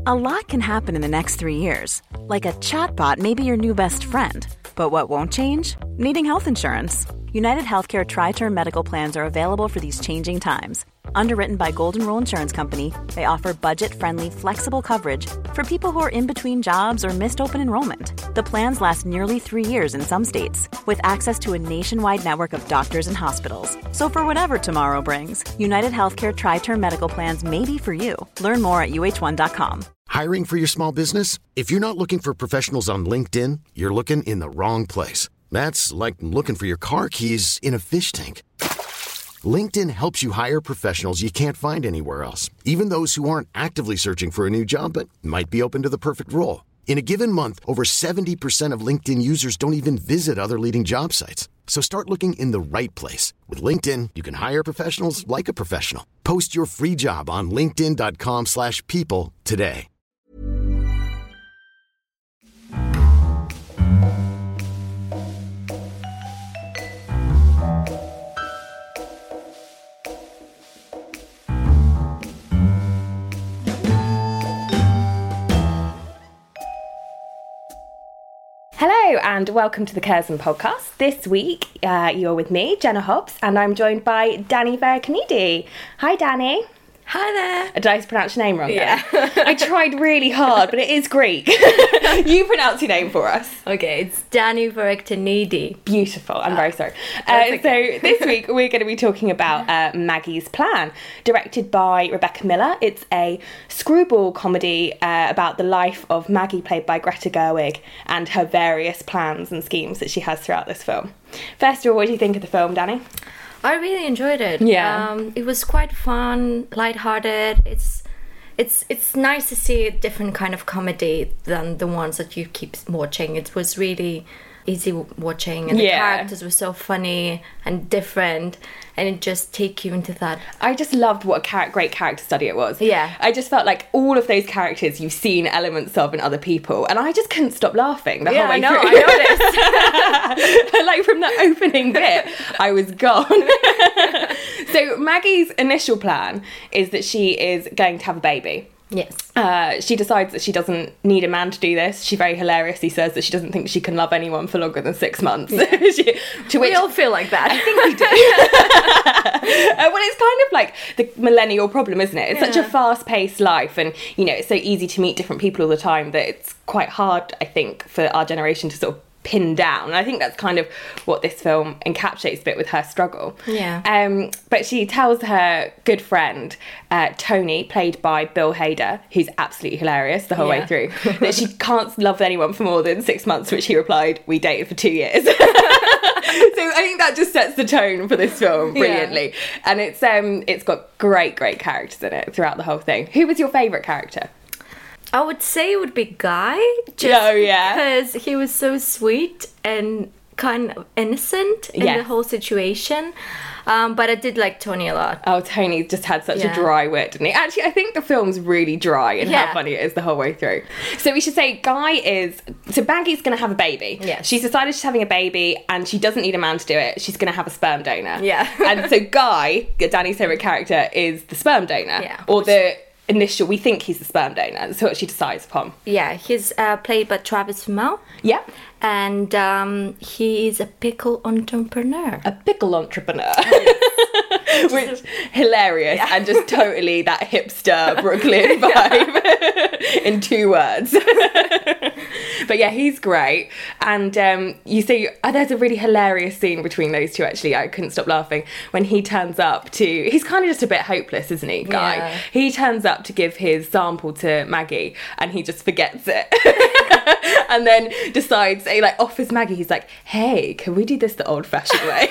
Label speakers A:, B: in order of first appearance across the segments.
A: A lot can happen in the next 3 years. Like a chatbot may be your new best friend. But what won't change? Needing health insurance. United Healthcare Tri-Term Medical Plans are available for these changing times. Underwritten by Golden Rule Insurance Company, they offer budget-friendly, flexible coverage for people who are in between jobs or missed open enrollment. The plans last nearly 3 years in some states, with access to a nationwide network of doctors and hospitals. So for whatever tomorrow brings, United Healthcare Tri-Term Medical Plans may be for you. Learn more at uh1.com.
B: Hiring for your small business? If you're not looking for professionals on LinkedIn, you're looking in the wrong place. That's like looking for your car keys in a fish tank. LinkedIn helps you hire professionals you can't find anywhere else, even those who aren't actively searching for a new job but might be open to the perfect role. In a given month, over 70% of LinkedIn users don't even visit other leading job sites. So start looking in the right place. With LinkedIn, you can hire professionals like a professional. Post your free job on linkedin.com/people today.
C: Hello and welcome to the Curzon podcast. This week you're with me, Jenna Hobbs, and I'm joined by Danny Veracnidi. Hi Danny.
D: Hi there.
C: Did I pronounce your name wrong?
D: Yeah.
C: I tried really hard, but it is Greek. You pronounce your name for us.
D: Okay, it's Danny Veracnidi.
C: Beautiful. I'm very sorry.
D: Okay.
C: So this week we're going to be talking about Maggie's Plan, directed by Rebecca Miller. It's a screwball comedy about the life of Maggie, played by Greta Gerwig, and her various plans and schemes that she has throughout this film. First of all, what do you think of the film, Danny?
D: I really enjoyed it.
C: Yeah.
D: It was quite fun, lighthearted. It's nice to see a different kind of comedy than the ones that you keep watching. It was really easy watching, and the characters were so funny and different, and it just take you into that.
C: I just loved what a great character study it was.
D: Yeah.
C: I just felt like all of those characters you've seen elements of in other people, and I just couldn't stop laughing the whole way through.
D: I noticed.
C: Like from the opening bit, I was gone. So Maggie's initial plan is that she is going to have a baby.
D: Yes.
C: She decides that she doesn't need a man to do this. She very hilariously says that she doesn't think she can love anyone for longer than 6 months.
D: Yeah. We all feel like that.
C: I think we do. Well, it's kind of like the millennial problem, isn't it? It's such a fast-paced life, and, you know, it's so easy to meet different people all the time that it's quite hard, I think, for our generation to sort of pin down. And I think that's kind of what this film encapsulates a bit with her struggle.
D: Yeah.
C: But she tells her good friend, Tony, played by Bill Hader, who's absolutely hilarious the whole way through, that she can't love anyone for more than 6 months, which he replied, we dated for 2 years. So I think that just sets the tone for this film brilliantly. And it's got great characters in it throughout the whole thing. Who was your favourite character?
D: I would say it would be Guy, just
C: yeah.
D: because he was so sweet and kind of innocent in the whole situation. But I did like Tony a lot.
C: Oh, Tony just had such a dry wit, didn't he? Actually, I think the film's really dry in how funny it is the whole way through. So we should say So Maggie's going to have a baby.
D: Yes.
C: She's decided she's having a baby and she doesn't need a man to do it. She's going to have a sperm donor.
D: Yeah.
C: And so Guy, Danny's favourite character, is the sperm donor.
D: Yeah.
C: Or we think he's the sperm donor. That's what she decides upon.
D: Yeah, he's played by Travis Fimmel.
C: Yeah.
D: And he is a pickle entrepreneur.
C: A pickle entrepreneur. Which, hilarious, and just totally that hipster Brooklyn vibe in 2 words. But yeah, he's great. And you see, there's a really hilarious scene between those two, actually. I couldn't stop laughing when he turns up to... He's kind of just a bit hopeless, isn't he, Guy?
D: Yeah.
C: He turns up to give his sample to Maggie, and he just forgets it. And then decides, he offers Maggie, he's like, hey, can we do this the old-fashioned way?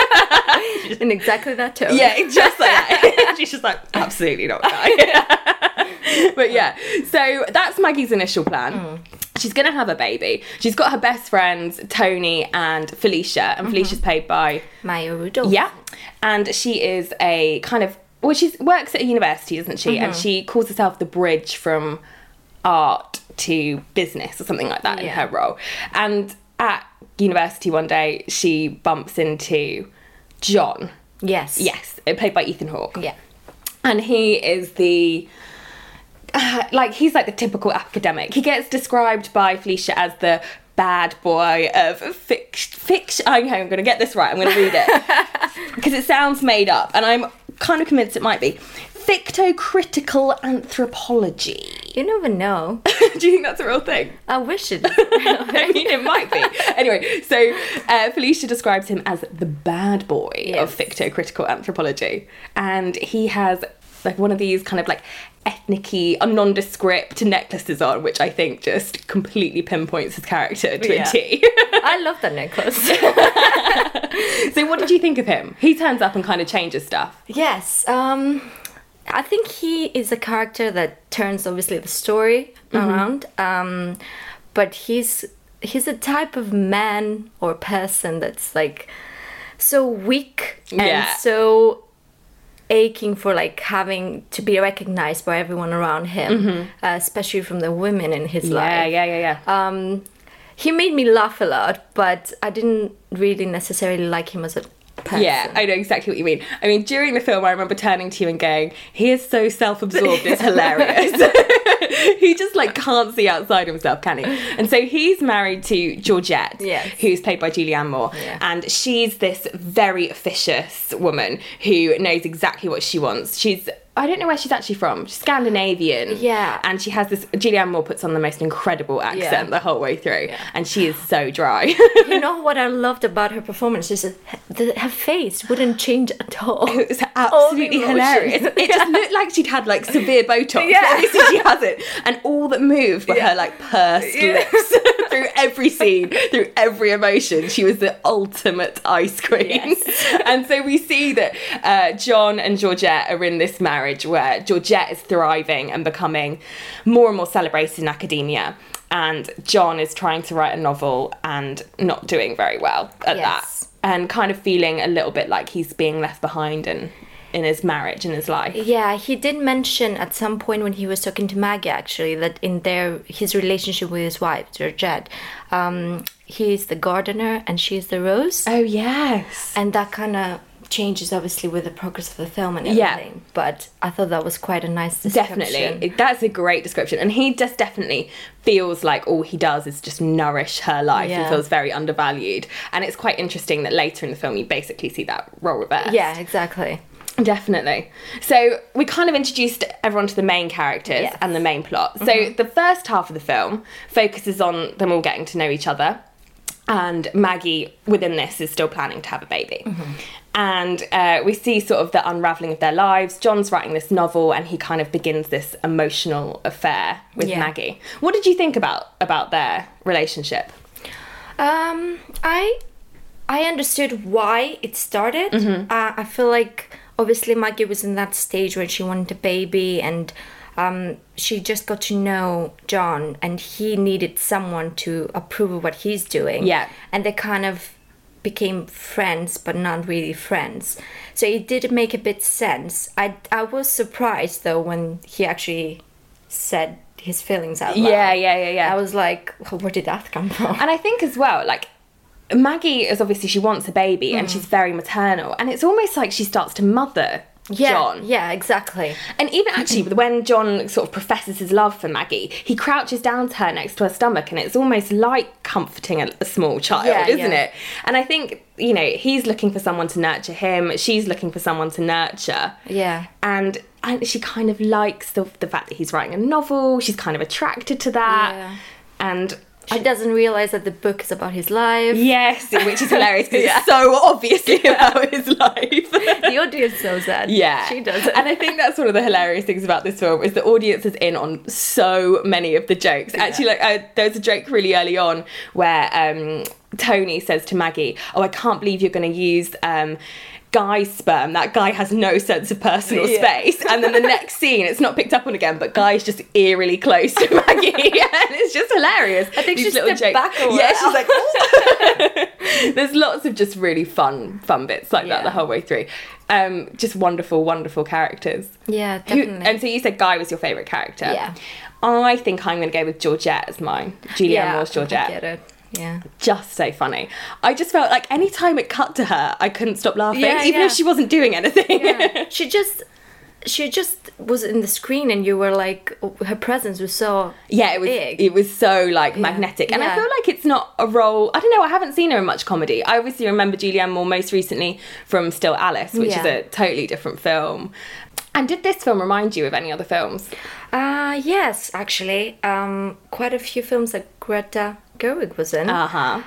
D: In exactly that tone.
C: Yeah, just like that. She's just like, absolutely not, Guy. But yeah, so that's Maggie's initial plan. She's going to have a baby. She's got her best friends, Tony and Felicia. And Felicia's played by...
D: Maya Rudolph.
C: Yeah. And she is a kind of... Well, she works at a university, doesn't she? And she calls herself the bridge from art to business or something like that in her role. And at university one day, she bumps into John.
D: Yes.
C: Yes, played by Ethan Hawke.
D: Yeah.
C: And he is the like, he's like the typical academic. He gets described by Felicia as the bad boy of fiction. I'm going to get this right. I'm going to read it because it sounds made up, and I'm kind of convinced it might be. Fictocritical anthropology.
D: You never know.
C: Do you think that's a real thing?
D: I wish it.
C: I mean, it might be. Anyway, so Felicia describes him as the bad boy of fictocritical anthropology, and he has like one of these kind of like ethnic-y, nondescript necklaces on, which I think just completely pinpoints his character to a T.
D: I love that necklace.
C: So what did you think of him? He turns up and kind of changes stuff.
D: Yes. I think he is a character that turns obviously the story around. But he's a type of man or person that's like so weak and so aching for like having to be recognized by everyone around him, especially from the women in his life.
C: Yeah.
D: He made me laugh a lot, but I didn't really necessarily like him as a person.
C: Yeah, I know exactly what you mean. I mean, during the film, I remember turning to you and going, he is so self-absorbed, it's hilarious. He just, like, can't see outside himself, can he? And so he's married to Georgette, who's played by Julianne Moore, and she's this very officious woman who knows exactly what she wants. I don't know where she's actually from. She's Scandinavian.
D: Yeah.
C: And she has this... Julianne Moore puts on the most incredible accent the whole way through. Yeah. And she is so dry.
D: You know what I loved about her performance is that her face wouldn't change at all.
C: It was absolutely hilarious. It just looked like she'd had, like, severe Botox. Yeah. Obviously she hasn't. And all that moved were her, like, pursed lips. Through every scene, through every emotion. She was the ultimate ice queen. Yes. And so we see that John and Georgette are in this marriage where Georgette is thriving and becoming more and more celebrated in academia, and John is trying to write a novel and not doing very well at that, and kind of feeling a little bit like he's being left behind in his marriage and his life.
D: Yeah, he did mention at some point when he was talking to Maggie, actually, that in his relationship with his wife, Georgette, he's the gardener and she's the rose.
C: Oh, yes.
D: And that kind of changes obviously with the progress of the film and everything, but I thought that was quite a nice description.
C: Definitely, that's a great description, and he just definitely feels like all he does is just nourish her life and feels very undervalued, and it's quite interesting that later in the film you basically see that role reversed.
D: Yeah, exactly.
C: Definitely. So we kind of introduced everyone to the main characters and the main plot. So the first half of the film focuses on them all getting to know each other, and Maggie within this is still planning to have a baby. And we see sort of the unravelling of their lives. John's writing this novel and he kind of begins this emotional affair with Maggie. What did you think about their relationship?
D: I understood why it started. I feel like obviously Maggie was in that stage where she wanted a baby, and she just got to know John and he needed someone to approve of what he's doing. Yeah. And they kind of became friends, but not really friends. So it did make a bit sense. I was surprised though when he actually said his feelings out loud.
C: Yeah.
D: I was like, oh, where did that come from?
C: And I think as well, like, Maggie is obviously, she wants a baby and she's very maternal, and it's almost like she starts to mother John.
D: Yeah, exactly.
C: And even actually when John sort of professes his love for Maggie, he crouches down to her next to her stomach, and it's almost like comforting a small child, isn't it? And I think, you know, he's looking for someone to nurture him, she's looking for someone to nurture.
D: Yeah.
C: And she kind of likes the fact that he's writing a novel, she's kind of attracted to that. Yeah. And
D: she doesn't realise that the book is about his life.
C: Yes, which is hilarious because it's so obviously about his life.
D: The audience knows that.
C: Yeah.
D: She doesn't.
C: And I think that's one of the hilarious things about this film is the audience is in on so many of the jokes. Yeah. Actually, like there's a joke really early on where Tony says to Maggie, "Oh, I can't believe you're going to use Guy's sperm. That guy has no sense of personal space." And then the next scene, it's not picked up on again, but Guy's just eerily close to Maggie. And it's just hilarious.
D: I think she's stepped back a while.
C: Yeah, she's like, oh. There's lots of just really fun bits like that the whole way through. Just wonderful characters.
D: Yeah, definitely.
C: And so you said Guy was your favourite character.
D: Yeah.
C: I think I'm going to go with Georgette as mine. Julianne Moore's Georgette.
D: I get it. Yeah.
C: Just so funny. I just felt like any time it cut to her, I couldn't stop laughing, even if she wasn't doing anything.
D: Yeah. she just was in the screen, and you were like, her presence was so big.
C: It was so like magnetic, and I feel like it's not a role. I don't know. I haven't seen her in much comedy. I obviously remember Julianne Moore most recently from Still Alice, which is a totally different film. And did this film remind you of any other films?
D: Yes, actually, quite a few films that Greta Gerwig was in.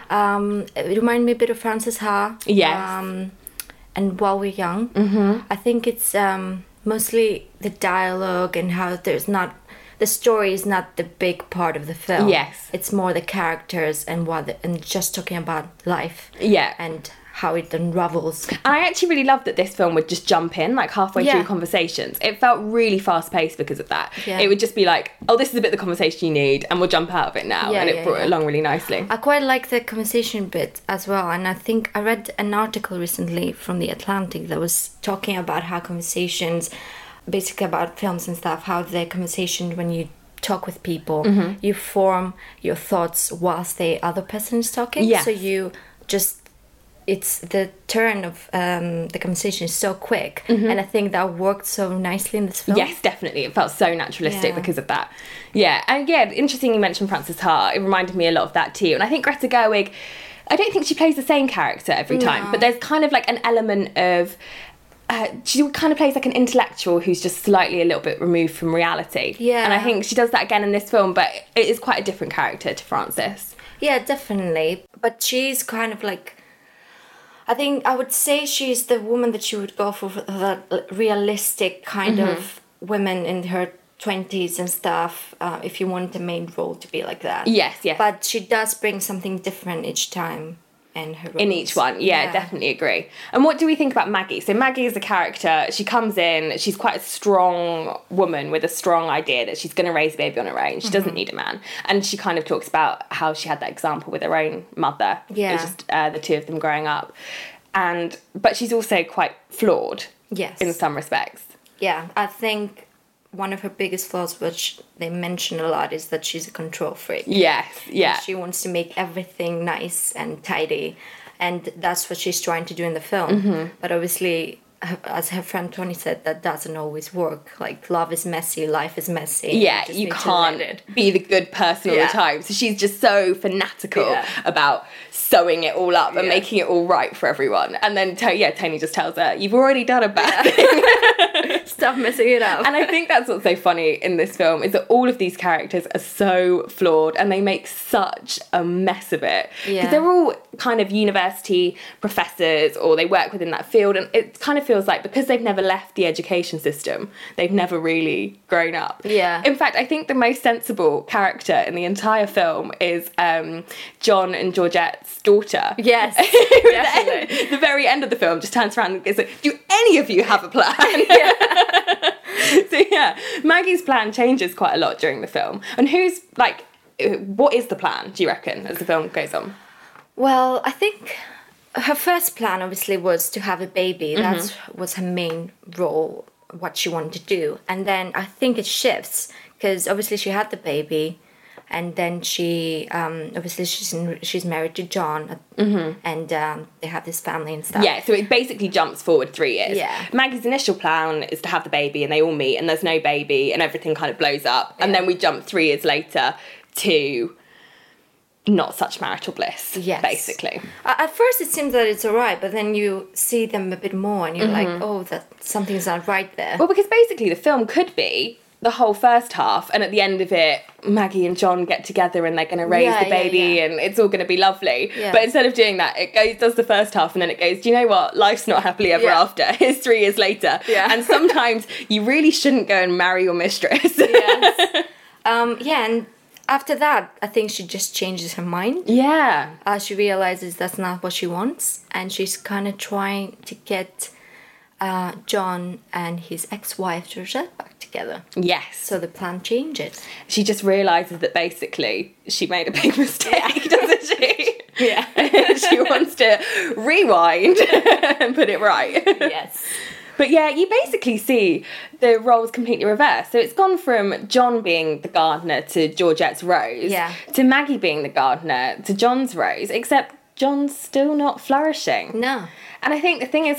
D: It reminded me a bit of Frances Ha.
C: Yes.
D: And While We're Young. I think it's mostly the dialogue and how the story is not the big part of the film.
C: Yes.
D: It's more the characters and and just talking about life.
C: Yeah.
D: And how it unravels.
C: And I actually really loved that this film would just jump in like halfway through conversations. It felt really fast paced because of that. Yeah. It would just be like, oh, this is a bit of the conversation you need, and we'll jump out of it now. And it brought it along really nicely.
D: I quite like the conversation bit as well. And I think I read an article recently from The Atlantic that was talking about how conversations, basically about films and stuff, how the conversation when you talk with people, you form your thoughts whilst the other person is talking.
C: Yeah.
D: So you just... It's the turn of the conversation is so quick, and I think that worked so nicely in this film.
C: Yes, definitely. It felt so naturalistic because of that. Yeah, and interesting you mentioned Frances Ha. It reminded me a lot of that too. And I think Greta Gerwig, I don't think she plays the same character every time, but there's kind of like an element of... she kind of plays like an intellectual who's just slightly a little bit removed from reality. Yeah. And I think she does that again in this film, but it is quite a different character to Frances.
D: Yeah, definitely. But she's kind of like... I think I would say she's the woman that you would go for that realistic kind of women in her 20s and stuff, if you want the main role to be like that.
C: Yes, yes.
D: But she does bring something different each time in her roles.
C: In each one, yeah, definitely agree. And what do we think about Maggie? So Maggie is a character, she comes in, she's quite a strong woman with a strong idea that she's going to raise a baby on her own. She doesn't need a man. And she kind of talks about how she had that example with her own mother.
D: Yeah.
C: It was just the two of them growing up. But she's also quite flawed.
D: Yes.
C: In some respects.
D: Yeah, I think one of her biggest flaws, which they mention a lot, is that she's a control freak.
C: Yes, yeah.
D: And she wants to make everything nice and tidy, and that's what she's trying to do in the film. But obviously, as her friend Tony said, that doesn't always work. Like, love is messy, life is messy.
C: Yeah, you can't be the good person all the time. So she's just so fanatical about sewing it all up and making it all right for everyone. And then, Tony just tells her, you've already done a bad thing.
D: Stop messing it up.
C: And I think that's what's so funny in this film, is that all of these characters are so flawed and they make such a mess of it. Because they're all kind of university professors, or they work within that field, and it kind of feels like because they've never left the education system, they've never really grown up. Yeah. In fact, I think the most sensible character in the entire film is John and Georgette's daughter.
D: Yes,
C: definitely. The very end of the film just turns around and goes like, do any of you have a plan? So Maggie's plan changes quite a lot during the film. And what is the plan, do you reckon, as the film goes on?
D: Well, I think her first plan obviously was to have a baby. That was her main role, what she wanted to do. And then I think it shifts, because obviously she had the baby, and then she obviously she's married to John, and they have this family and stuff.
C: Yeah, so it basically jumps forward 3 years.
D: Yeah.
C: Maggie's initial plan is to have the baby, and they all meet, and there's no baby, and everything kind of blows up. And then we jump 3 years later to not such marital bliss, basically.
D: At first it seems that it's alright, but then you see them a bit more and you're like, oh, that something's not right there.
C: Well, because basically the film could be the whole first half, and at the end of it, Maggie and John get together and they're going to raise the baby and it's all going to be lovely. Yeah. But instead of doing that, it does the first half and then it goes, do you know what? Life's not happily ever after. It's 3 years later. Yeah. And sometimes you really shouldn't go and marry your mistress.
D: Yes. And after that, I think she just changes her mind.
C: Yeah.
D: She realizes that's not what she wants, and she's kind of trying to get John and his ex-wife Georgette back together.
C: Yes.
D: So the plan changes.
C: She just realizes that basically she made a big mistake, doesn't she?
D: Yeah.
C: She wants to rewind and put it right.
D: Yes.
C: But yeah, you basically see the roles completely reversed. So it's gone from John being the gardener to Georgette's Rose, to Maggie being the gardener to John's Rose, except John's still not flourishing.
D: No.
C: And I think the thing is with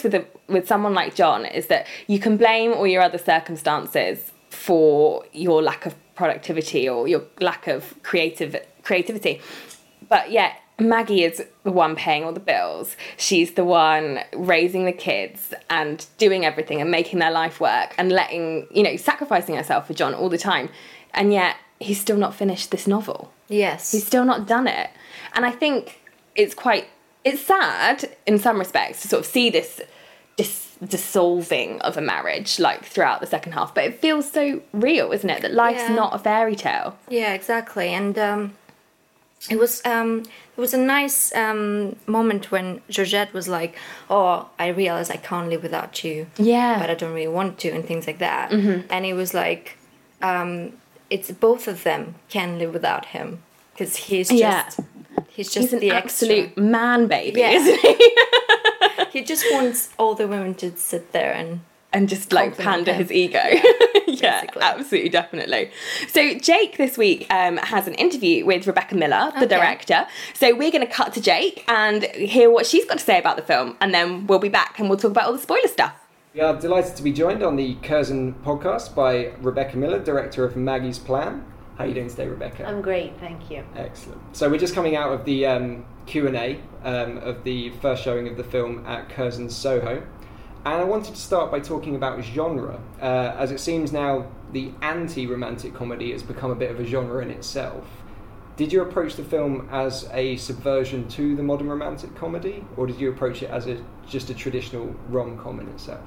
C: with someone like John is that you can blame all your other circumstances for your lack of productivity or your lack of creativity. But yet Maggie is the one paying all the bills. She's the one raising the kids and doing everything and making their life work and sacrificing herself for John all the time. And yet he's still not finished this novel.
D: Yes.
C: He's still not done it. And I think it's sad in some respects to sort of see this dissolving of a marriage like throughout the second half, but it feels so real, isn't it, that life's not a fairy tale.
D: Yeah, exactly. And it was a nice moment when Georgette was like, oh, I realize I can't live without you, but I don't really want to, and things like that. And it was like, it's both of them can live without him, because he's just
C: an
D: the
C: absolute
D: extra
C: man baby, isn't he?
D: He just wants all the women to sit there and
C: just like pander his ego. Yeah, absolutely, definitely. So Jake this week has an interview with Rebecca Miller, the director. So we're going to cut to Jake and hear what she's got to say about the film, and then we'll be back and we'll talk about all the spoiler stuff.
E: We are delighted to be joined on the Curzon podcast by Rebecca Miller, director of Maggie's Plan. How are you doing today, Rebecca?
F: I'm great, thank you.
E: Excellent. So we're just coming out of the Q&A of the first showing of the film at Curzon Soho. And I wanted to start by talking about genre, as it seems now the anti-romantic comedy has become a bit of a genre in itself. Did you approach the film as a subversion to the modern romantic comedy, or did you approach it as just a traditional rom-com in itself?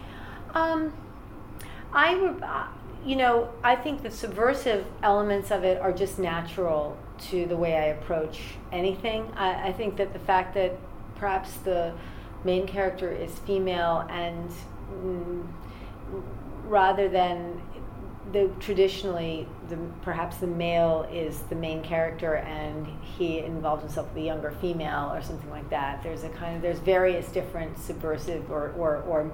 F: I think the subversive elements of it are just natural to the way I approach anything. I think that the fact that perhaps the main character is female and rather than traditionally perhaps the male is the main character and he involves himself with a younger female or something like that. There's various different subversive or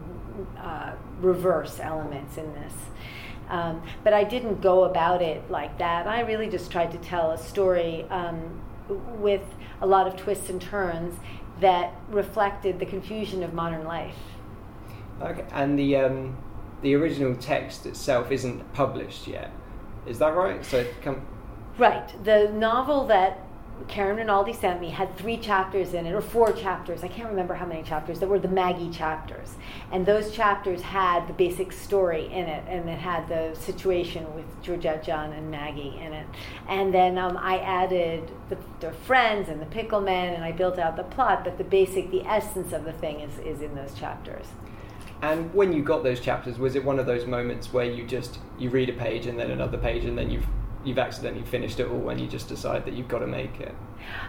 F: reverse elements in this. But I didn't go about it like that. I really just tried to tell a story with a lot of twists and turns that reflected the confusion of modern life.
E: Okay, and the original text itself isn't published yet. Is that right?
F: Right. The novel that Karen Rinaldi sent me had 3 chapters in it, or 4 chapters. I can't remember how many chapters. That were the Maggie chapters. And those chapters had the basic story in it, and it had the situation with Georgette, John, and Maggie in it. And then I added the friends and the pickle men, and I built out the plot, but the essence of the thing is in those chapters.
E: And when you got those chapters, was it one of those moments where you read a page and then another page and then you've accidentally finished it all and you just decide that you've got to make it?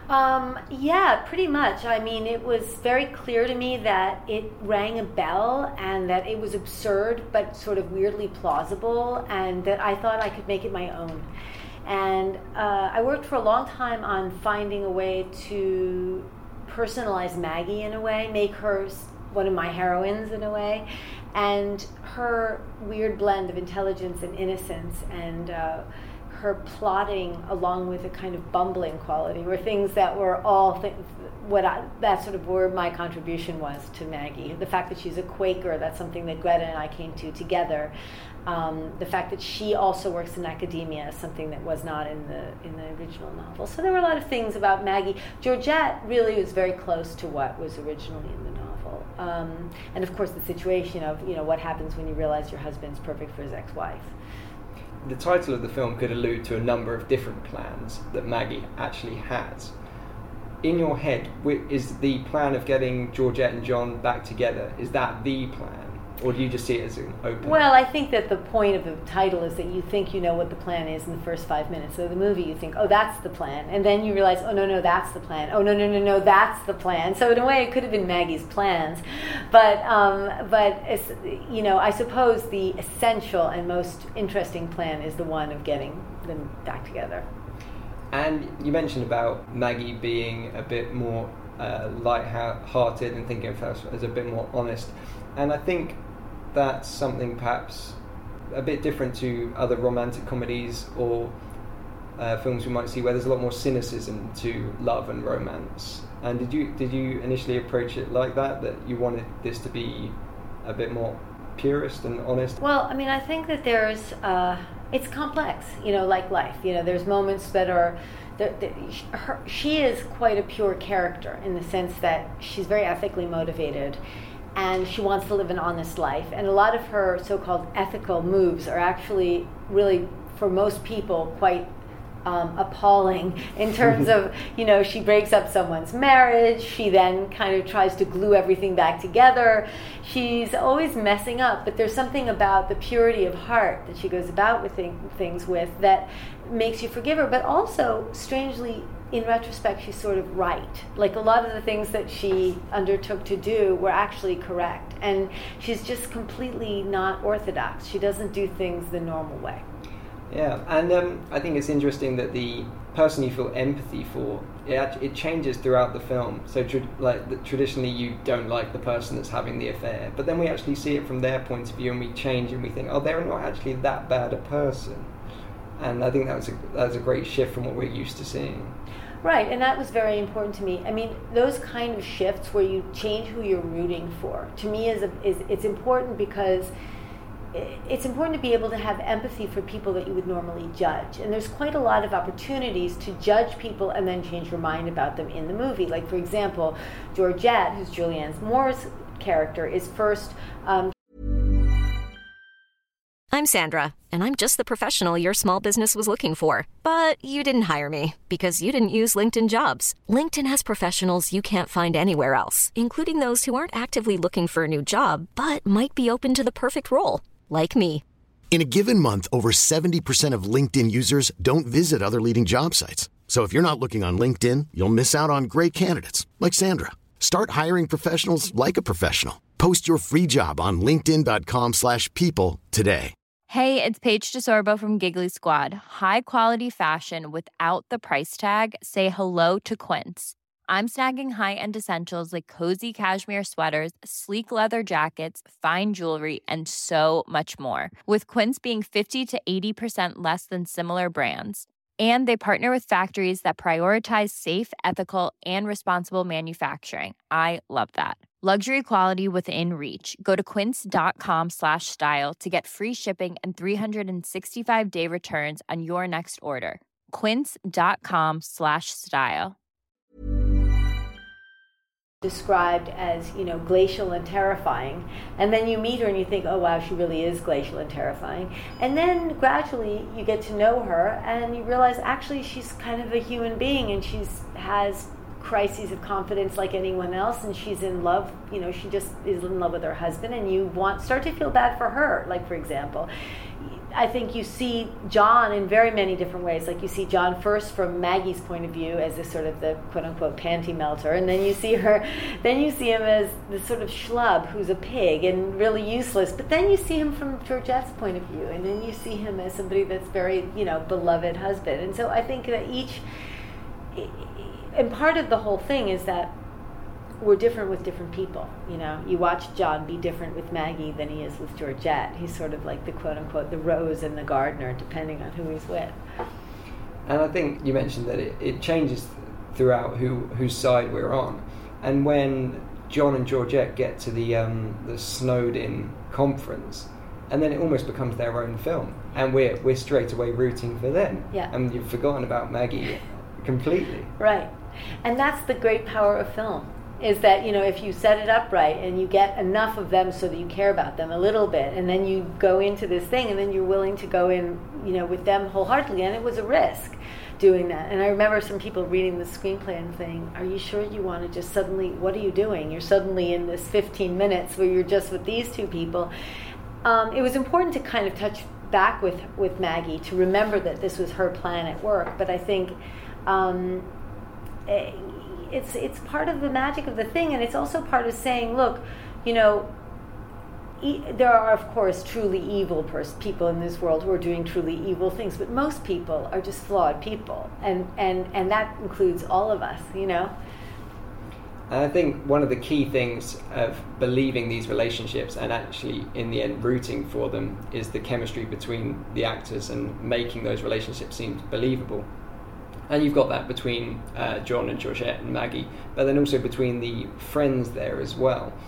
F: Yeah, pretty much. I mean, it was very clear to me that it rang a bell and that it was absurd but sort of weirdly plausible, and that I thought I could make it my own. And I worked for a long time on finding a way to personalize Maggie in a way, make her one of my heroines in a way, and her weird blend of intelligence and innocence and her plotting along with a kind of bumbling quality were things that were all that's sort of where my contribution was to Maggie. The fact that she's a Quaker, that's something that Greta and I came to together. The fact that she also works in academia is something that was not in the original novel. So there were a lot of things about Maggie. Georgette really was very close to what was originally in the novel. And of course the situation of what happens when you realize your husband's perfect for his ex-wife.
E: The title of the film could allude to a number of different plans that Maggie actually has. In your head, is the plan of getting Georgette and John back together, is that the plan? Or do you just see it as an open?
F: Well, I think that the point of the title is that you think you know what the plan is in the first 5 minutes of the movie. You think, oh, that's the plan. And then you realize, oh, no, that's the plan. Oh, no, that's the plan. So in a way, it could have been Maggie's plans. But it's, I suppose the essential and most interesting plan is the one of getting them back together.
E: And you mentioned about Maggie being a bit more light-hearted and thinking of herself as a bit more honest. And I think that's something perhaps a bit different to other romantic comedies or films we might see where there's a lot more cynicism to love and romance. And did you initially approach it like that you wanted this to be a bit more purist and honest?
F: Well, I mean, I think that there's, it's complex, like life. There's moments that are, she is quite a pure character in the sense that she's very ethically motivated and she wants to live an honest life. And a lot of her so-called ethical moves are actually really, for most people, quite appalling in terms of, she breaks up someone's marriage, she then kind of tries to glue everything back together. She's always messing up, but there's something about the purity of heart that she goes about with things with that makes you forgive her, but also, strangely, in retrospect, she's sort of right. Like a lot of the things that she undertook to do were actually correct, and she's just completely not orthodox. She doesn't do things the normal way.
E: Yeah, and I think it's interesting that the person you feel empathy for, it changes throughout the film. So traditionally you don't like the person that's having the affair, but then we actually see it from their point of view and we change and we think, oh, they're not actually that bad a person. And I think that was a great shift from what we're used to seeing.
F: Right, and that was very important to me. I mean, those kind of shifts where you change who you're rooting for, to me it's important because it's important to be able to have empathy for people that you would normally judge. And there's quite a lot of opportunities to judge people and then change your mind about them in the movie. Like, for example, Georgette, who's Julianne Moore's character, is first...
G: I'm Sandra, and I'm just the professional your small business was looking for. But you didn't hire me because you didn't use LinkedIn Jobs. LinkedIn has professionals you can't find anywhere else, including those who aren't actively looking for a new job, but might be open to the perfect role. Like me.
B: In a given month, over 70% of LinkedIn users don't visit other leading job sites. So if you're not looking on LinkedIn, you'll miss out on great candidates like Sandra. Start hiring professionals like a professional. Post your free job on linkedin.com/people today.
H: Hey, it's Paige DeSorbo from Giggly Squad. High quality fashion without the price tag. Say hello to Quince. I'm snagging high-end essentials like cozy cashmere sweaters, sleek leather jackets, fine jewelry, and so much more. With Quince being 50 to 80% less than similar brands. And they partner with factories that prioritize safe, ethical, and responsible manufacturing. I love that. Luxury quality within reach. Go to quince.com/style to get free shipping and 365-day returns on your next order. Quince.com/style.
F: Described as, glacial and terrifying. And then you meet her and you think, oh wow, she really is glacial and terrifying. And then gradually you get to know her and you realize actually she's kind of a human being and has crises of confidence like anyone else, and she's in love, she just is in love with her husband, and you start to feel bad for her. Like, for example, I think you see John in very many different ways. Like, you see John first from Maggie's point of view as this sort of the quote-unquote panty melter, and then you see him as this sort of schlub who's a pig and really useless, but then you see him from Georgette's point of view, and then you see him as somebody that's very, beloved husband. And so I think that and part of the whole thing is that we're different with different people. You watch John be different with Maggie than he is with Georgette. He's sort of like the quote-unquote the rose and the gardener, depending on who he's with.
E: And I think you mentioned that it changes throughout whose side we're on. And when John and Georgette get to the snowed-in conference, and then it almost becomes their own film, and we're straight away rooting for them.
F: Yeah.
E: And you've forgotten about Maggie completely.
F: Right. And that's the great power of film, is that, if you set it up right and you get enough of them so that you care about them a little bit, and then you go into this thing and then you're willing to go in, with them wholeheartedly. And it was a risk doing that. And I remember some people reading the screenplay and saying, are you sure you want to just suddenly, what are you doing? You're suddenly in this 15 minutes where you're just with these two people. It was important to kind of touch back with Maggie to remember that this was her plan at work. But I think it's part of the magic of the thing, and it's also part of saying, look, there are of course truly evil people in this world who are doing truly evil things, but most people are just flawed people, and that includes all of us. And
E: I think one of the key things of believing these relationships and actually in the end rooting for them is the chemistry between the actors and making those relationships seem believable. And you've got that between John and Georgette and Maggie, but then also between the friends there as well.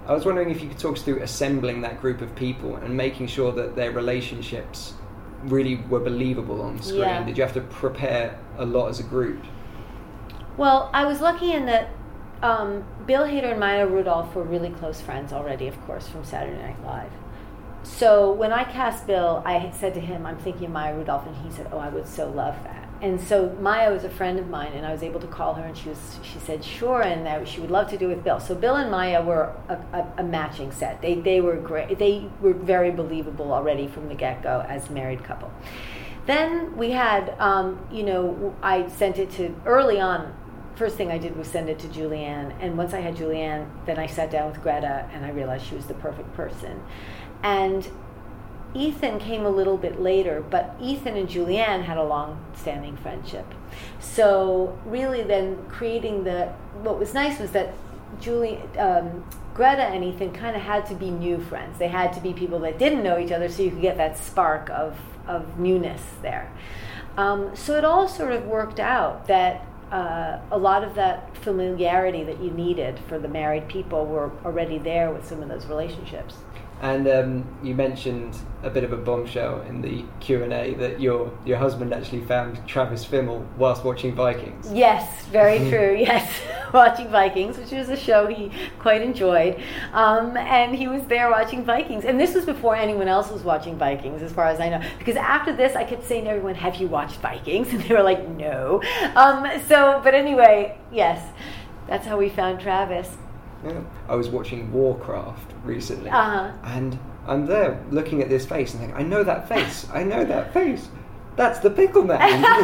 E: I was wondering if you could talk us through assembling that group of people and making sure that their relationships really were believable on screen.
F: Yeah.
E: Did you have to prepare a lot as a group?
F: Well, I was lucky in that Bill Hader and Maya Rudolph were really close friends already, of course, from Saturday Night Live. So when I cast Bill, I said to him, I'm thinking of Maya Rudolph, and he said, oh, I would so love that. And so Maya was a friend of mine, and I was able to call her, and she said sure, and that she would love to do with Bill. So Bill and Maya were a matching set. They were great. They were very believable already from the get-go as a married couple. Then we had, I sent it to, early on, first thing I did was send it to Julianne, and once I had Julianne, then I sat down with Greta, and I realized she was the perfect person. And Ethan came a little bit later, but Ethan and Julianne had a long-standing friendship. So really then what was nice was that Greta and Ethan kind of had to be new friends. They had to be people that didn't know each other, so you could get that spark of newness there. So it all sort of worked out that a lot of that familiarity that you needed for the married people were already there with some of those relationships.
E: And you mentioned a bit of a bombshell in the Q&A that your husband actually found Travis Fimmel whilst watching Vikings.
F: Yes, very true, yes. Watching Vikings, which was a show he quite enjoyed. And he was there watching Vikings. And this was before anyone else was watching Vikings, as far as I know. Because after this, I kept saying to everyone, have you watched Vikings? And they were like, no. But anyway, yes, that's how we found Travis.
E: Yeah. I was watching Warcraft recently,
F: Uh-huh.
E: and I'm there looking at this face and thinking, I know that face. That's the Pickle Man.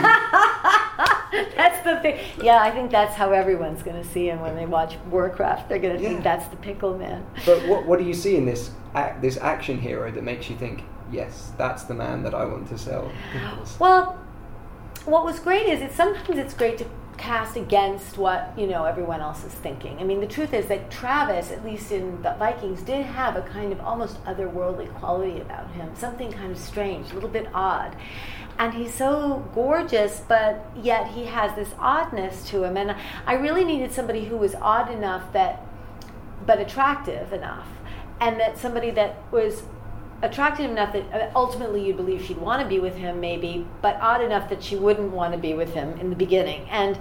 F: That's the thing. Yeah, I think that's how everyone's going to see him when they watch Warcraft. They're going to think that's the Pickle Man.
E: But what do you see in this action hero that makes you think, yes, that's the man that I want to sell pickles?
F: Well, what was great is sometimes it's great to cast against what everyone else is thinking. I mean, the truth is that Travis, at least in the Vikings, did have a kind of almost otherworldly quality about him, something kind of strange, a little bit odd. And he's so gorgeous, but yet he has this oddness to him. And I really needed somebody who was odd enough but attractive enough, and that somebody that was attractive enough that ultimately you believe she'd want to be with him, maybe, but odd enough that she wouldn't want to be with him in the beginning. And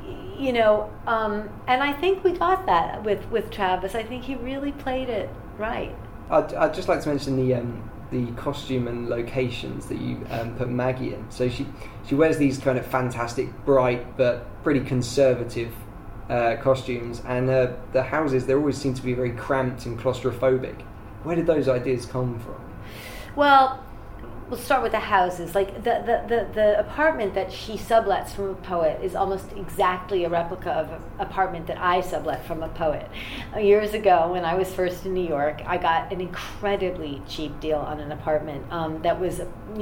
F: and I think we got that with Travis. I think he really played it right.
E: I'd just like to mention the costume and locations that you put Maggie in. So she wears these kind of fantastic, bright but pretty conservative costumes, and the houses, they always seem to be very cramped and claustrophobic. Where did those ideas come from?
F: Well, we'll start with the houses. Like the apartment that she sublets from a poet is almost exactly a replica of an apartment that I sublet from a poet. Years ago, when I was first in New York, I got an incredibly cheap deal on an apartment that was,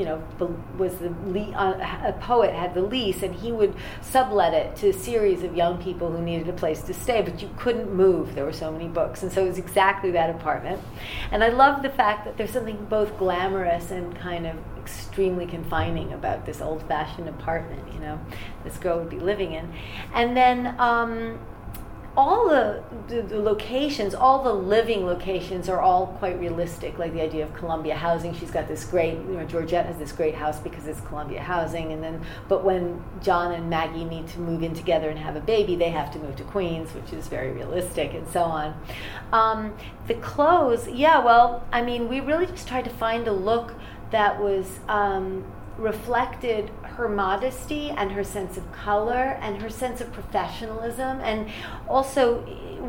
F: a poet had the lease, and he would sublet it to a series of young people who needed a place to stay, but you couldn't move. There were so many books, and so it was exactly that apartment. And I love the fact that there's something both glamorous and kind of extremely confining about this old-fashioned apartment, this girl would be living in. And then all the locations, all the living locations are all quite realistic, like the idea of Columbia Housing. She's got this great, Georgette has this great house because it's Columbia Housing, but when John and Maggie need to move in together and have a baby, they have to move to Queens, which is very realistic, and so on. The clothes, we really just tried to find a look that was reflected her modesty and her sense of color and her sense of professionalism. And also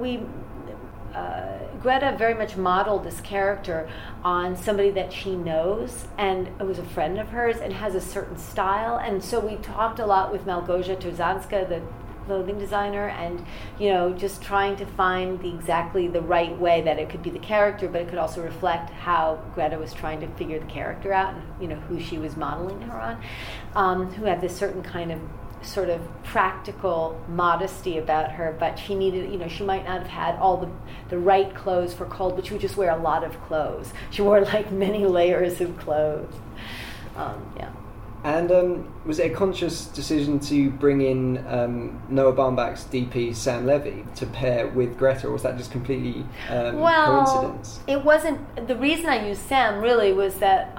F: Greta very much modeled this character on somebody that she knows and was a friend of hers and has a certain style. And so we talked a lot with Malgosia Turzanska, the clothing designer, and just trying to find exactly the right way that it could be the character, but it could also reflect how Greta was trying to figure the character out, and who she was modeling her on, who had this certain kind of sort of practical modesty about her, but she needed, she might not have had all the right clothes for cold, but she would just wear a lot of clothes. She wore like many layers of clothes.
E: And was it a conscious decision to bring in Noah Baumbach's DP Sam Levy to pair with Greta, or was that just completely coincidence?
F: It wasn't. The reason I used Sam really was that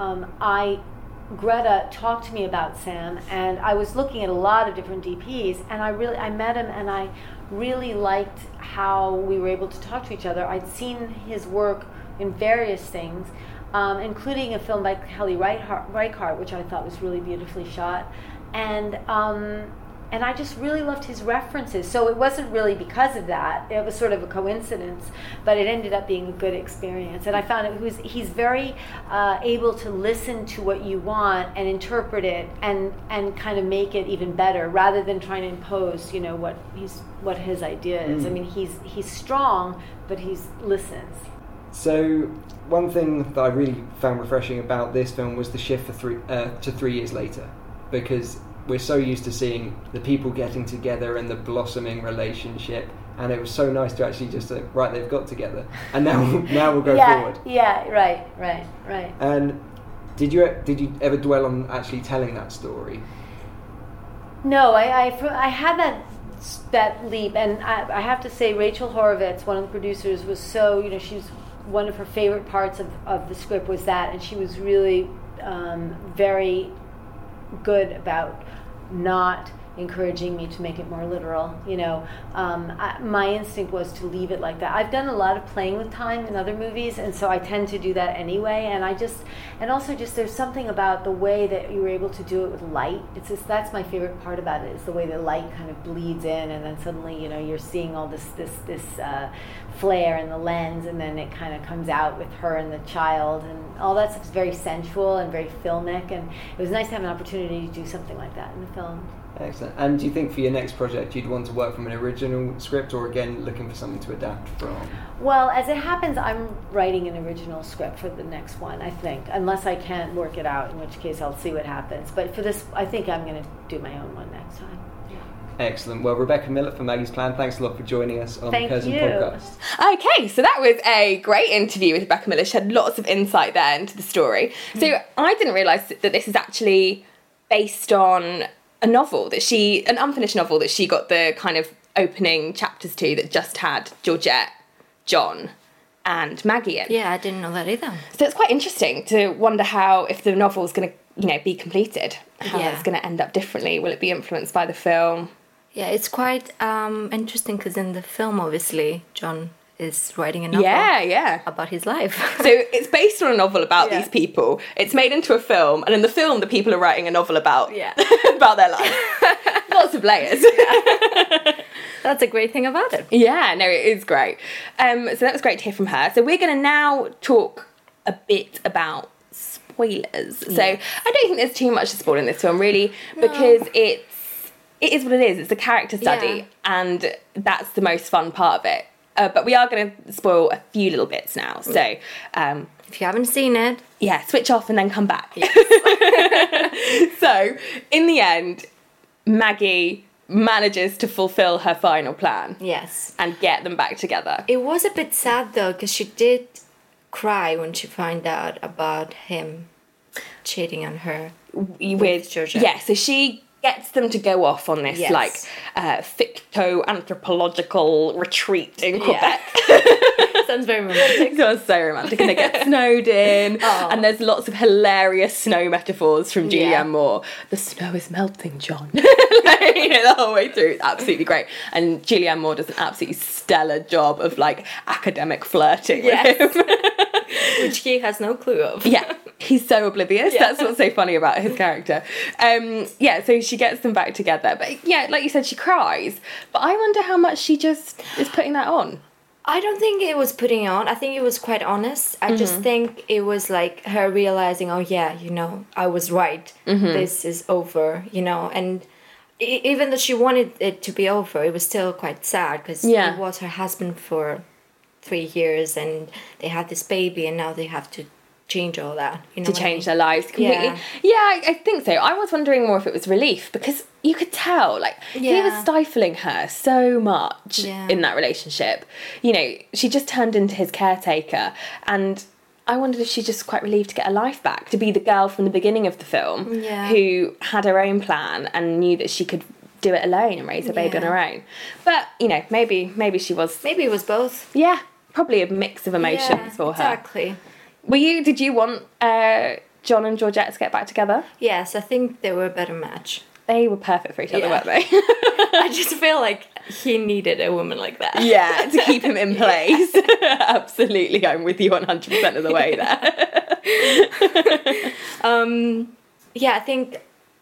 F: Greta talked to me about Sam, and I was looking at a lot of different DPs, and I met him, and I really liked how we were able to talk to each other. I'd seen his work in various things, including a film by Kelly Reichardt, which I thought was really beautifully shot, and I just really loved his references. So it wasn't really because of that. It was sort of a coincidence, but it ended up being a good experience. And I found he's very able to listen to what you want and interpret it and kind of make it even better, rather than trying to impose, what his idea is. I mean, he's strong, but he listens.
E: So one thing that I really found refreshing about this film was the shift to 3 years later, because we're so used to seeing the people getting together and the blossoming relationship, and it was so nice to actually just right, they've got together, and now we'll go forward.
F: Yeah, right.
E: And did you ever dwell on actually telling that story?
F: No, I had that leap, and I have to say, Rachel Horovitz, one of the producers, was so, she's one of her favorite parts of the script was that, and she was really very good about not encouraging me to make it more literal. My instinct was to leave it like that. I've done a lot of playing with time in other movies, and so I tend to do that anyway. And also there's something about the way that you were able to do it with light. That's my favorite part about it, is the way the light kind of bleeds in, and then suddenly you're seeing all this flare in the lens, and then it kind of comes out with her and the child, and all that stuff's very sensual and very filmic, and it was nice to have an opportunity to do something like that in the film.
E: Excellent. And do you think for your next project you'd want to work from an original script, or again looking for something to adapt from?
F: Well, as it happens, I'm writing an original script for the next one, I think, unless I can't work it out, in which case I'll see what happens. But for this, I think I'm going to do my own one next time.
E: Excellent. Well, Rebecca Millett from Maggie's Plan, thanks a lot for joining us on the Curzon podcast.
C: Okay, so that was a great interview with Rebecca Millett. She had lots of insight there into the story. So I didn't realise that this is actually based on a novel an unfinished novel that she got the kind of opening chapters to, that just had Georgette, John and Maggie in.
D: Yeah, I didn't know that either.
C: So it's quite interesting to wonder how, if the novel's going to, be completed, how it's going to end up differently. Will it be influenced by the film?
D: Yeah, it's quite interesting, because in the film, obviously, John is writing a novel about his life.
C: So it's based on a novel about these people. It's made into a film, and in the film, the people are writing a novel about about their life. Lots of layers.
D: That's a great thing about it.
C: Yeah, no, it is great. So that was great to hear from her. So we're going to now talk a bit about spoilers. So I don't think there's too much to spoil in this film, really, because it is what it is. It's a character study, and that's the most fun part of it. But we are going to spoil a few little bits now. So
D: if you haven't seen it,
C: switch off and then come back. Yes. So in the end, Maggie manages to fulfill her final plan.
D: Yes.
C: And get them back together.
D: It was a bit sad, though, because she did cry when she found out about him cheating on her with Georgia.
C: Yeah, so she gets them to go off on this ficto-anthropological retreat in Quebec.
D: Sounds very romantic.
C: Sounds so romantic. And they get snowed in. And there's lots of hilarious snow metaphors from Julianne Moore. The snow is melting, John. The whole way through. It's absolutely great. And Julianne Moore does an absolutely stellar job of academic flirting with him.
D: Which he has no clue of.
C: Yeah. He's so oblivious. Yeah. That's what's so funny about his character. So she gets them back together. But like you said, she cries. But I wonder how much she just is putting that on.
D: I don't think it was putting on. I think it was quite honest. I just think it was like her realizing, I was right. This is over, And even though she wanted it to be over, it was still quite sad, because he was her husband for 3 years, and they had this baby, and now they have to change all that,
C: to change their lives completely. I think so. I was wondering more if it was relief, because you could tell he was stifling her so much in that relationship. She just turned into his caretaker, and I wondered if she's just quite relieved to get her life back, to be the girl from the beginning of the film who had her own plan and knew that she could do it alone and raise her baby on her own. But, you know, maybe she was...
D: Maybe it was both.
C: Yeah, probably a mix of emotions for her.
D: Exactly.
C: Did you want John and Georgette to get back together?
D: Yes, I think they were a better match.
C: They were perfect for each other, weren't they?
D: I just feel like he needed a woman like that.
C: Yeah, to keep him in place. Absolutely, I'm with you 100% of the way there.
D: I think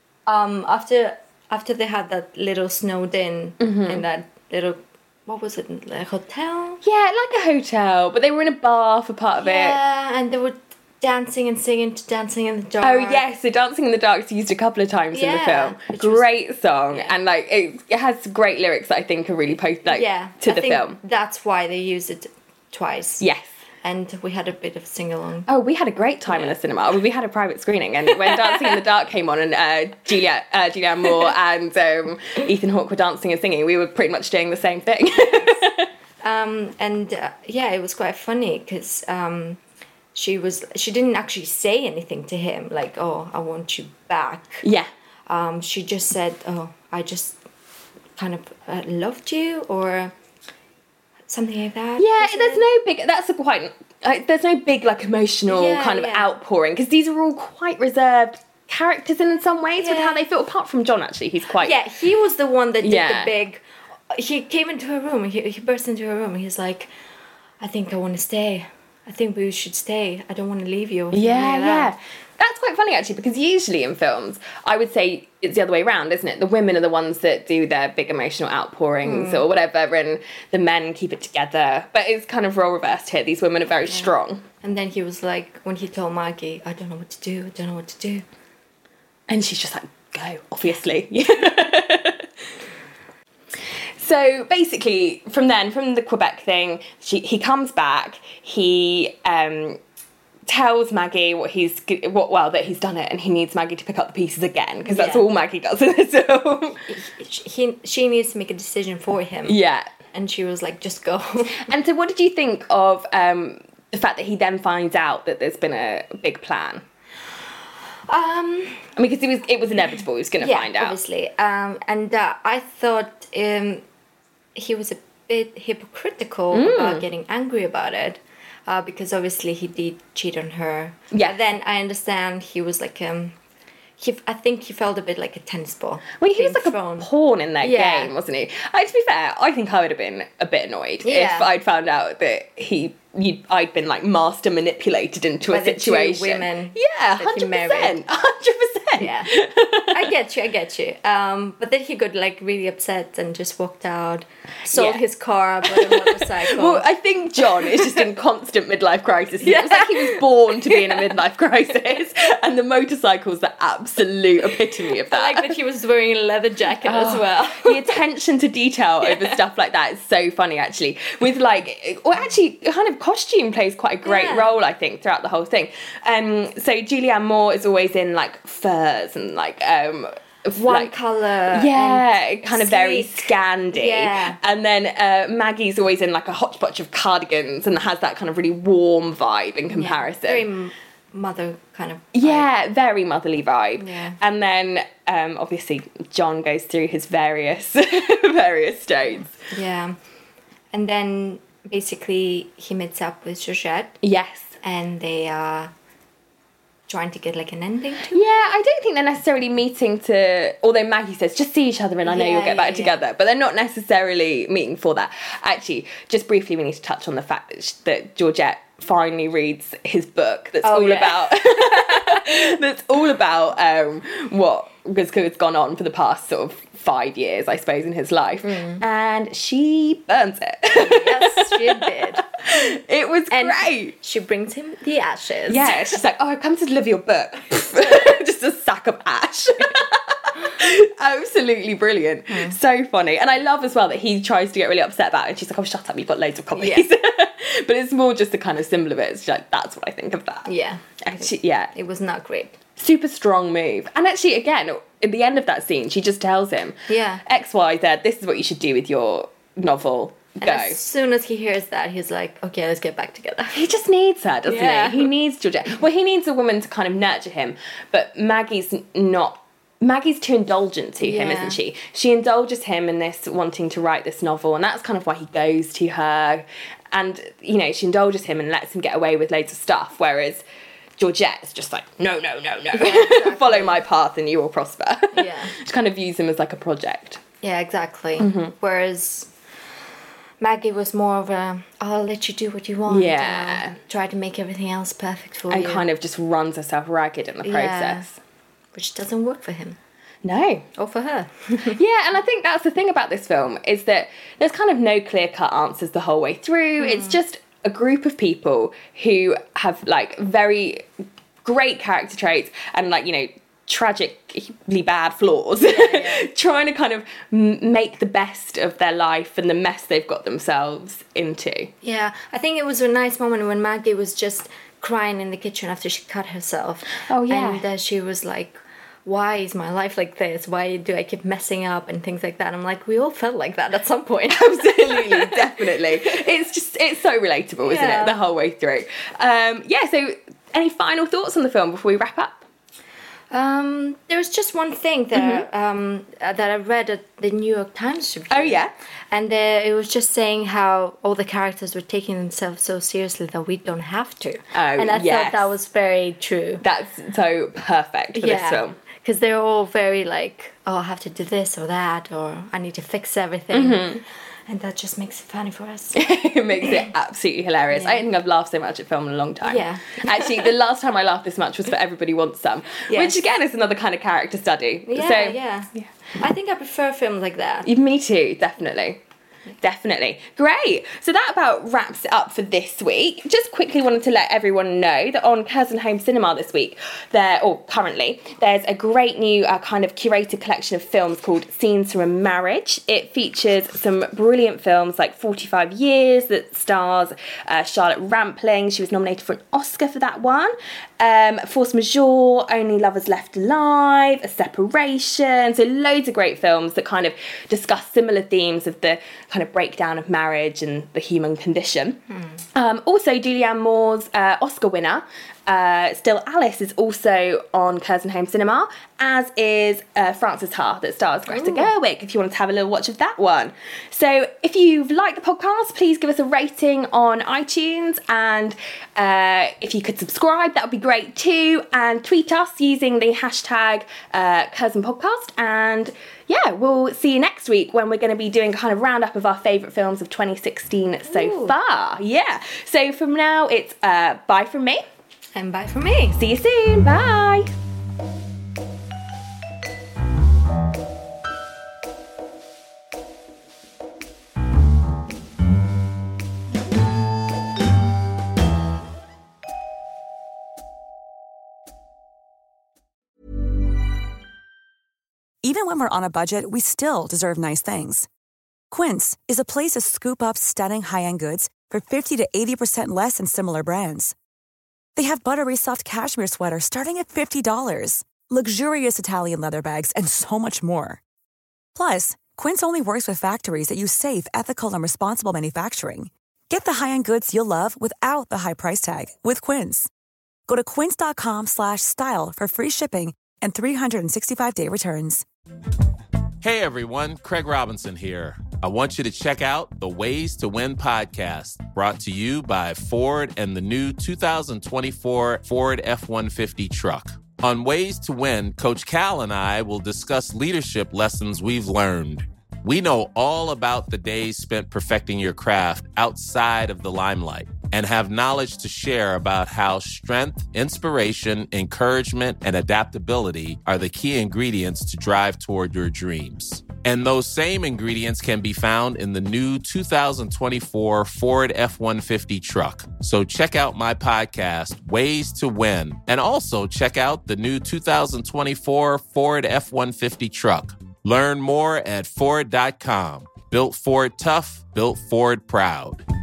D: after they had that little snowed in that little, what was it, a hotel?
C: Yeah, like a hotel, but they were in a bar for part of it.
D: Yeah, and they were dancing and singing to Dancing in the Dark.
C: Oh yes, so Dancing in the Dark's used a couple of times in the film. Great song, and like it has great lyrics that I think are really to the film.
D: That's why they used it twice.
C: Yes.
D: And we had a bit of sing-along.
C: Oh, we had a great time in the cinema. We had a private screening, and when Dancing in the Dark came on and Julianne Moore and Ethan Hawke were dancing and singing, we were pretty much doing the same thing.
D: It was quite funny because she didn't actually say anything to him, like, oh, I want you back.
C: Yeah.
D: She just said, oh, I just kind of loved you, or... something like that.
C: Yeah, there's no big like emotional kind of outpouring, because these are all quite reserved characters in some ways with how they feel, apart from John actually, he's quite...
D: Yeah, he was the one that did the big... He came into her room, he burst into her room, and he's like, I think I want to stay. I think we should stay. I don't want to leave you.
C: Yeah. That's quite funny, actually, because usually in films, I would say it's the other way around, isn't it? The women are the ones that do their big emotional outpourings or whatever, and the men keep it together. But it's kind of role reversed here. These women are very strong.
D: And then he was like, when he told Maggie, I don't know what to do, I don't know what to do.
C: And she's just like, go, obviously. So basically, from the Quebec thing, he comes back, he... tells Maggie that he's done it, and he needs Maggie to pick up the pieces again, because that's all Maggie does in this film.
D: She needs to make a decision for him.
C: Yeah.
D: And she was like, just go.
C: And so what did you think of the fact that he then finds out that there's been a big plan? I mean, because it was inevitable he was going to find out.
D: Obviously. I thought he was a bit hypocritical about getting angry about it. Because obviously he did cheat on her. Yeah. And then I understand he was like, I think he felt a bit like a tennis ball.
C: Well, he was like a pawn in that game, wasn't he? To be fair, I think I would have been a bit annoyed if I'd found out that I'd been like master manipulated into a situation.
D: The two women.
C: Yeah, 100%. 100%.
D: Yeah, I get you. But then he got like really upset and just walked out, sold his car, bought a motorcycle.
C: Well, I think John is just in constant midlife crisis. Yeah. It was like he was born to be in a midlife crisis, and the motorcycle's the absolute epitome of that.
D: I like that he was wearing a leather jacket as well.
C: The attention to detail over stuff like that is so funny, actually. With kind of costume plays quite a great role, I think, throughout the whole thing. So Julianne Moore is always in like furs and like
D: one colour,
C: kind of very Scandi, and then Maggie's always in like a hodgepodge of cardigans and has that kind of really warm vibe in comparison.
D: Very mother kind of vibe.
C: Very motherly vibe. And then obviously John goes through his various states.
D: And then basically he meets up with Georgette.
C: Yes.
D: And they are trying to get like an ending to it.
C: Yeah, I don't think they're necessarily meeting to... Although Maggie says, just see each other and I know you'll get back together. But they're not necessarily meeting for that. Actually, just briefly, we need to touch on the fact that Georgette finally reads his book that's all about what has gone on for the past sort of 5 years, I suppose, in his life. And she burns it.
D: Yes, she did.
C: It was great.
D: She brings him the ashes.
C: Yeah, she's like, oh, I've come to deliver your book. Just a sack of ash. Absolutely brilliant. So funny. And I love as well that he tries to get really upset about it, and she's like, oh, shut up, you've got loads of copies. But it's more just a kind of symbol of it. It's like, that's what I think of that. Actually,
D: it was not great.
C: Super strong move. And actually, again, at the end of that scene, she just tells him, X, Y, Z, this is what you should do with your novel.
D: And as soon as he hears that, he's like, okay, let's get back together.
C: He just needs her, doesn't he? He needs Georgette. Well, he needs a woman to kind of nurture him, but Maggie's too indulgent to him, isn't she? She indulges him in this wanting to write this novel, and that's kind of why he goes to her. And, you know, she indulges him and lets him get away with loads of stuff, whereas Georgette's just like, no. Yeah, exactly. Follow my path and you will prosper.
D: Yeah.
C: She kind of views him as like a project.
D: Yeah, exactly. Whereas Maggie was more of a, I'll let you do what you want.
C: Yeah.
D: Try to make everything else perfect for you.
C: And kind of just runs herself ragged in the process.
D: Which doesn't work for him.
C: No.
D: Or for her.
C: Yeah, and I think that's the thing about this film, is that there's kind of no clear-cut answers the whole way through. It's just a group of people who have, like, very great character traits and, like, you know, tragically bad flaws, trying to kind of make the best of their life and the mess they've got themselves into.
D: Yeah, I think it was a nice moment when Maggie was just crying in the kitchen after she cut herself.
C: Oh, yeah.
D: And she was like, why is my life like this? Why do I keep messing up and things like that? I'm like, we all felt like that at some point.
C: Absolutely, definitely. It's so relatable, isn't it, the whole way through. So any final thoughts on the film before we wrap up?
D: There was just one thing that that I read at the New York Times review.
C: Oh, yeah?
D: And it was just saying how all the characters were taking themselves so seriously that we don't have to.
C: Oh,
D: and I thought that was very true.
C: That's so perfect for this film.
D: Because they're all very like, oh, I have to do this or that, or I need to fix everything. And that just makes it funny for us.
C: It makes it absolutely hilarious. I don't think I've laughed so much at film in a long time.
D: Yeah.
C: Actually, the last time I laughed this much was for Everybody Wants Some, which again is another kind of character study.
D: Yeah. I think I prefer films like that.
C: Me too, definitely. Definitely. Great. So that about wraps it up for this week. Just quickly wanted to let everyone know that on Curzon Home Cinema this week, currently, there's a great new kind of curated collection of films called Scenes from a Marriage. It features some brilliant films like 45 Years that stars Charlotte Rampling. She was nominated for an Oscar for that one. Force Majeure, Only Lovers Left Alive, A Separation. So loads of great films that kind of discuss similar themes of the kind of breakdown of marriage and the human condition. Also, Julianne Moore's Oscar winner, Still Alice, is also on Curzon Home Cinema, as is Frances Ha, that stars Greta Gerwig, if you wanted to have a little watch of that one. So if you've liked the podcast, please give us a rating on iTunes, and if you could subscribe, that would be great too, and tweet us using the hashtag Curzon Podcast, and we'll see you next week when we're going to be doing a kind of roundup of our favourite films of 2016 so far. Yeah. So from now, it's bye from me.
D: And bye from me.
C: See you soon. Bye.
I: Even when we're on a budget, we still deserve nice things. Quince is a place to scoop up stunning high-end goods for 50 to 80% less than similar brands. They have buttery soft cashmere sweaters starting at $50, luxurious Italian leather bags, and so much more. Plus, Quince only works with factories that use safe, ethical, and responsible manufacturing. Get the high-end goods you'll love without the high price tag with Quince. Go to quince.com/style for free shipping and 365-day returns.
J: Hey everyone, Craig Robinson here. I want you to check out the Ways to Win podcast, brought to you by Ford and the new 2024 Ford F-150 truck. On Ways to Win, Coach Cal and I will discuss leadership lessons we've learned. We know all about the days spent perfecting your craft outside of the limelight, and have knowledge to share about how strength, inspiration, encouragement, and adaptability are the key ingredients to drive toward your dreams. And those same ingredients can be found in the new 2024 Ford F-150 truck. So check out my podcast, Ways to Win, and also check out the new 2024 Ford F-150 truck. Learn more at Ford.com. Built Ford tough, built Ford proud.